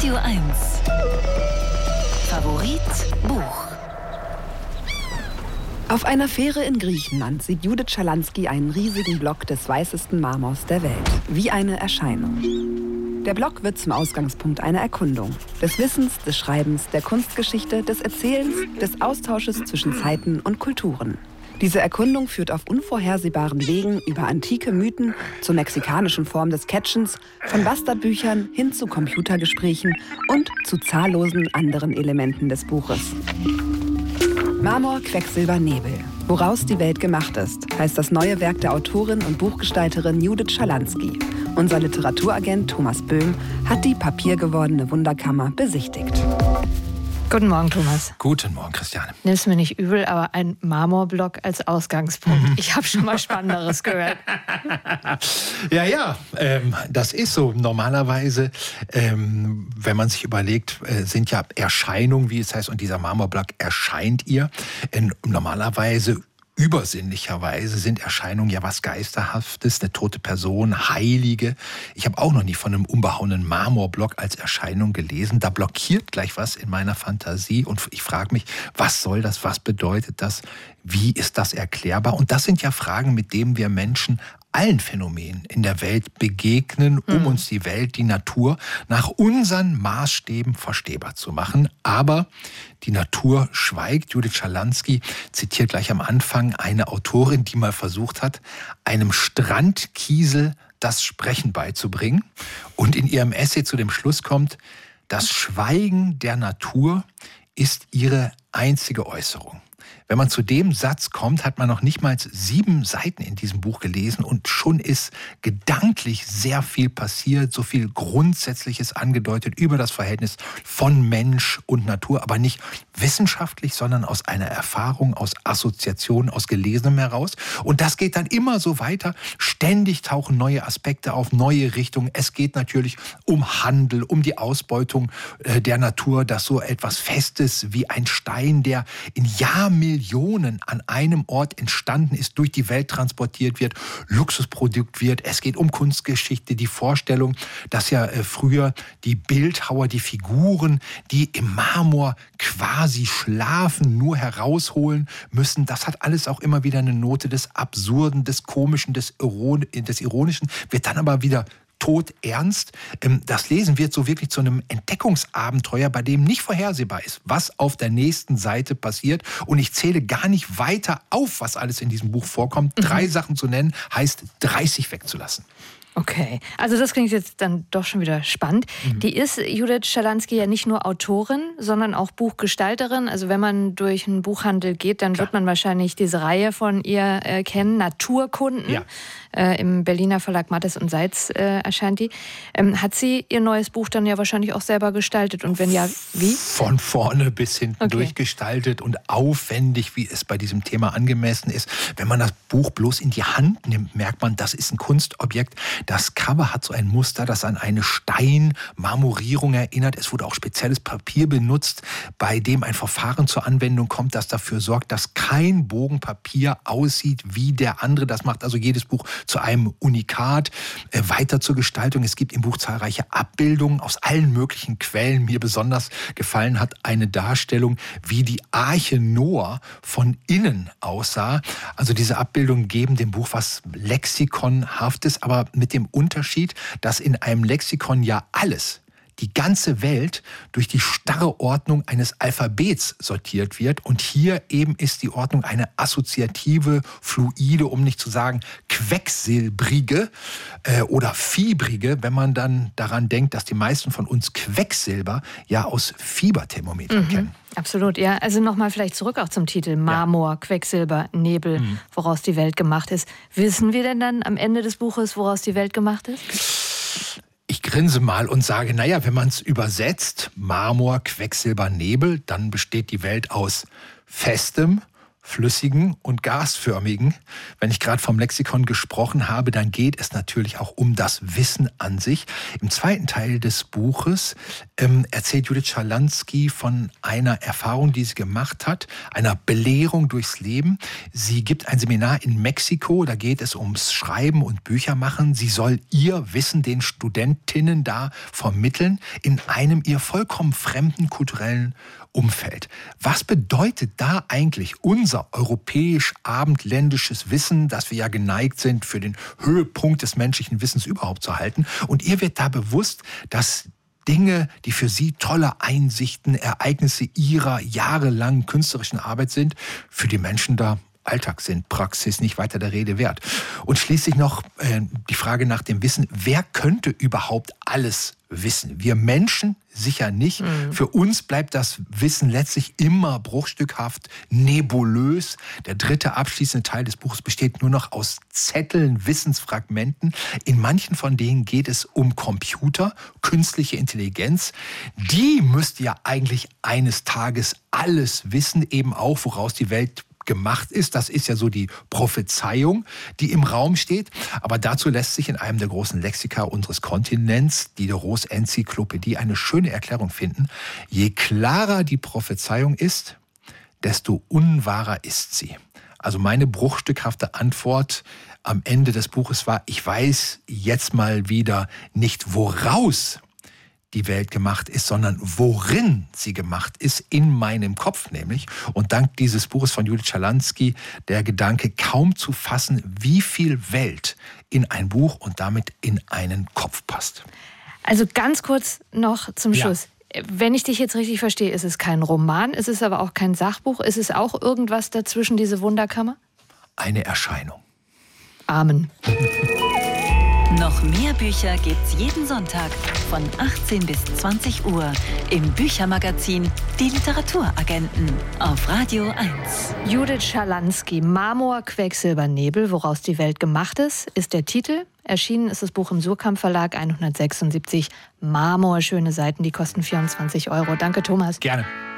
Radio 1. Favorit Buch. Auf einer Fähre in Griechenland sieht Judith Schalansky einen riesigen Block des weißesten Marmors der Welt. Wie eine Erscheinung. Der Block wird zum Ausgangspunkt einer Erkundung. Des Wissens, des Schreibens, der Kunstgeschichte, des Erzählens, des Austausches zwischen Zeiten und Kulturen. Diese Erkundung führt auf unvorhersehbaren Wegen über antike Mythen zur mexikanischen Form des Catchens, von Bastardbüchern hin zu Computergesprächen und zu zahllosen anderen Elementen des Buches. Marmor, Quecksilber, Nebel. Woraus die Welt gemacht ist, heißt das neue Werk der Autorin und Buchgestalterin Judith Schalansky. Unser Literaturagent Thomas Böhm hat die papiergewordene Wunderkammer besichtigt. Guten Morgen, Thomas. Guten Morgen, Christiane. Nimm's mir nicht übel, aber ein Marmorblock als Ausgangspunkt. Ich habe schon mal Spannenderes gehört. Ja, das ist so. Normalerweise, wenn man sich überlegt, sind ja Erscheinungen, wie es heißt, und dieser Marmorblock erscheint ihr. Normalerweise übersinnlicherweise sind Erscheinungen ja was Geisterhaftes, eine tote Person, Heilige. Ich habe auch noch nie von einem unbehauenen Marmorblock als Erscheinung gelesen. Da blockiert gleich was in meiner Fantasie und ich frage mich, was soll das, was bedeutet das, wie ist das erklärbar? Und das sind ja Fragen, mit denen wir Menschen allen Phänomenen in der Welt begegnen, um uns die Welt, die Natur nach unseren Maßstäben verstehbar zu machen. Aber die Natur schweigt. Judith Schalansky zitiert gleich am Anfang eine Autorin, die mal versucht hat, einem Strandkiesel das Sprechen beizubringen und in ihrem Essay zu dem Schluss kommt, das Schweigen der Natur ist ihre einzige Äußerung. Wenn man zu dem Satz kommt, hat man noch nicht mal 7 Seiten in diesem Buch gelesen und schon ist gedanklich sehr viel passiert, so viel Grundsätzliches angedeutet über das Verhältnis von Mensch und Natur, aber nicht wissenschaftlich, sondern aus einer Erfahrung, aus Assoziation, aus Gelesenem heraus. Und das geht dann immer so weiter. Ständig tauchen neue Aspekte auf, neue Richtungen. Es geht natürlich um Handel, um die Ausbeutung der Natur, dass so etwas Festes wie ein Stein, der in Jahrmillionen an einem Ort entstanden ist, durch die Welt transportiert wird, Luxusprodukt wird. Es geht um Kunstgeschichte, die Vorstellung, dass ja früher die Bildhauer, die Figuren, die im Marmor quasi schlafen, nur herausholen müssen. Das hat alles auch immer wieder eine Note des Absurden, des Komischen, des Ironischen, wird dann aber wieder todernst. Das Lesen wird so wirklich zu einem Entdeckungsabenteuer, bei dem nicht vorhersehbar ist, was auf der nächsten Seite passiert. Und ich zähle gar nicht weiter auf, was alles in diesem Buch vorkommt. 3 Sachen zu nennen, heißt 30 wegzulassen. Okay, also das klingt jetzt dann doch schon wieder spannend. Die ist, Judith Schalansky, ja nicht nur Autorin, sondern auch Buchgestalterin. Also wenn man durch einen Buchhandel geht, dann wird man wahrscheinlich diese Reihe von ihr kennen, Naturkunden. Ja. Im Berliner Verlag Mattes und Seitz erscheint die. Hat sie ihr neues Buch dann ja wahrscheinlich auch selber gestaltet? Und wenn ja, wie? Von vorne bis hinten durchgestaltet und aufwendig, wie es bei diesem Thema angemessen ist. Wenn man das Buch bloß in die Hand nimmt, merkt man, das ist ein Kunstobjekt. Das Cover hat so ein Muster, das an eine Steinmarmorierung erinnert. Es wurde auch spezielles Papier benutzt, bei dem ein Verfahren zur Anwendung kommt, das dafür sorgt, dass kein Bogen Papier aussieht wie der andere. Das macht also jedes Buch zu einem Unikat. Weiter zur Gestaltung. Es gibt im Buch zahlreiche Abbildungen aus allen möglichen Quellen. Mir besonders gefallen hat eine Darstellung, wie die Arche Noah von innen aussah. Also diese Abbildungen geben dem Buch was Lexikonhaftes, aber mit dem Unterschied, dass in einem Lexikon ja alles, die ganze Welt, durch die starre Ordnung eines Alphabets sortiert wird. Und hier eben ist die Ordnung eine assoziative, fluide, um nicht zu sagen quecksilbrige oder fiebrige, wenn man dann daran denkt, dass die meisten von uns Quecksilber ja aus Fieberthermometern kennen. Absolut, ja. Also nochmal vielleicht zurück auch zum Titel Marmor, Quecksilber, Nebel, woraus die Welt gemacht ist. Wissen wir denn dann am Ende des Buches, woraus die Welt gemacht ist? Ich grinse mal und sage, naja, wenn man es übersetzt, Marmor, Quecksilber, Nebel, dann besteht die Welt aus Festem, flüssigen und gasförmigen. Wenn ich gerade vom Lexikon gesprochen habe, dann geht es natürlich auch um das Wissen an sich. Im zweiten Teil des Buches erzählt Judith Schalansky von einer Erfahrung, die sie gemacht hat, einer Belehrung durchs Leben. Sie gibt ein Seminar in Mexiko, da geht es ums Schreiben und Büchermachen. Sie soll ihr Wissen den Studentinnen da vermitteln in einem ihr vollkommen fremden kulturellen Umfeld. Was bedeutet da eigentlich unser europäisch-abendländisches Wissen, das wir ja geneigt sind, für den Höhepunkt des menschlichen Wissens überhaupt zu halten? Und ihr wird da bewusst, dass Dinge, die für sie tolle Einsichten, Ereignisse ihrer jahrelangen künstlerischen Arbeit sind, für die Menschen da Alltag sind, Praxis nicht weiter der Rede wert. Und schließlich noch die Frage nach dem Wissen, wer könnte überhaupt alles wissen? Wir Menschen sicher nicht. Für uns bleibt das Wissen letztlich immer bruchstückhaft, nebulös. Der dritte abschließende Teil des Buches besteht nur noch aus Zetteln, Wissensfragmenten. In manchen von denen geht es um Computer, künstliche Intelligenz. Die müsste ja eigentlich eines Tages alles wissen, eben auch, woraus die Welt gemacht ist. Das ist ja so die Prophezeiung, die im Raum steht. Aber dazu lässt sich in einem der großen Lexika unseres Kontinents, Diderots Enzyklopädie, eine schöne Erklärung finden. Je klarer die Prophezeiung ist, desto unwahrer ist sie. Also meine bruchstückhafte Antwort am Ende des Buches war, ich weiß jetzt mal wieder nicht, woraus die Welt gemacht ist, sondern worin sie gemacht ist, in meinem Kopf nämlich. Und dank dieses Buches von Judith Schalansky der Gedanke, kaum zu fassen, wie viel Welt in ein Buch und damit in einen Kopf passt. Also ganz kurz noch zum Schluss. Wenn ich dich jetzt richtig verstehe, ist es kein Roman, ist es aber auch kein Sachbuch, ist es auch irgendwas dazwischen, diese Wunderkammer? Eine Erscheinung. Amen. Noch mehr Bücher gibt's jeden Sonntag von 18 bis 20 Uhr im Büchermagazin Die Literaturagenten auf Radio 1. Judith Schalansky, Marmor, Quecksilber, Nebel, woraus die Welt gemacht ist der Titel. Erschienen ist das Buch im Surkamp Verlag, 176 Marmor, schöne Seiten, die kosten 24 €. Danke, Thomas. Gerne.